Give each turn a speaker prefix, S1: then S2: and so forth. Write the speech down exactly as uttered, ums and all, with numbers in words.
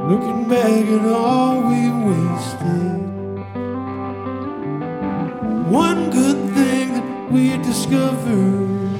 S1: looking back at all we wasted. One good thing that we discovered